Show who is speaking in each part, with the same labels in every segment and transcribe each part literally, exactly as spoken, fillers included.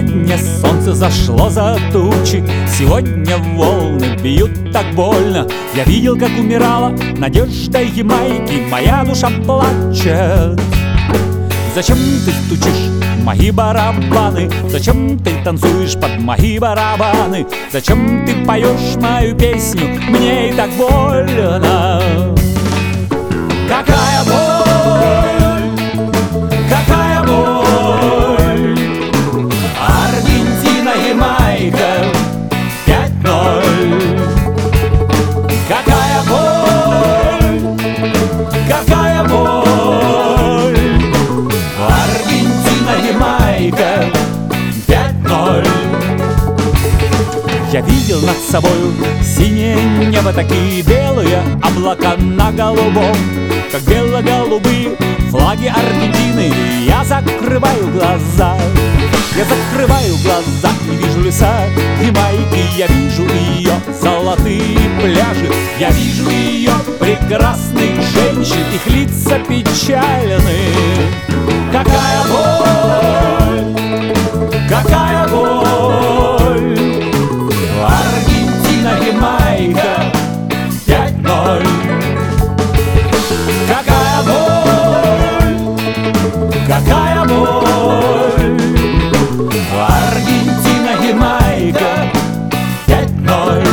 Speaker 1: Сегодня солнце зашло за тучи, сегодня волны бьют так больно. Я видел, как умирала надежда Ямайки, моя душа плачет. Зачем ты стучишь мои барабаны? Зачем ты танцуешь под мои барабаны? Зачем ты поешь мою песню? Мне и так больно. Какая боль, какая боль. Аргентина, Ямайка, пять ноль. Какая боль, какая боль. Аргентина, Ямайка, пять ноль. Я видел над собою синее небо, такие белые облака на голубом, как бело-голубые флаги Аргентины. Я закрываю глаза, я закрываю глаза и вижу леса Ямайки. Я вижу ее золотые пляжи, я вижу ее прекрасных женщин, их лица печальны. Какая боль, какая боль. Аргентина, Ямайка, пять ноль. Какая боль, какая боль. Аргентина, Ямайка, пять ноль.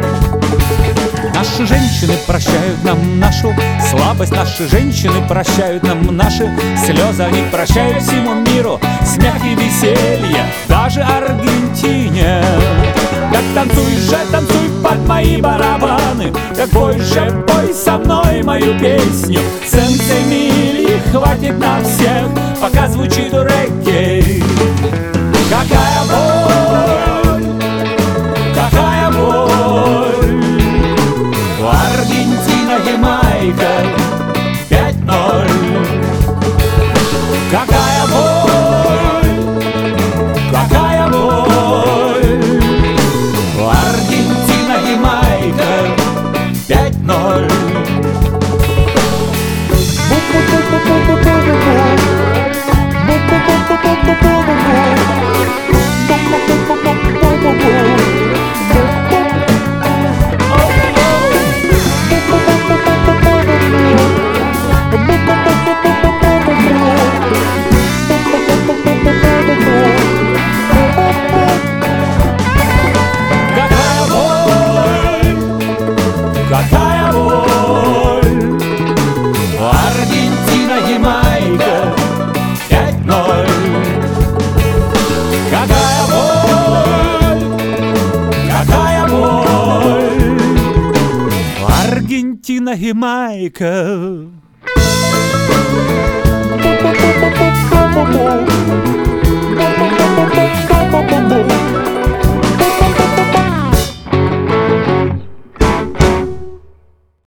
Speaker 1: Наши женщины прощают нам нашу слабость, наши женщины прощают нам наши слезы, они прощают всему миру смех и веселье, даже Аргентине. Так танцуй же, танцуй под мои барабаны, так пой же, пой со мной мою песню. Сенсе мили хватит на всех, пока звучит регги. Какая боль, какая боль. Аргентина, Ямайка, пять ноль. Какая боль, какая боль. Аргентина, Ямайка, пять ноль. Какая боль. Аргентина, Ямайка, пять ноль. Какая боль, какая боль. Аргентина, Ямайка.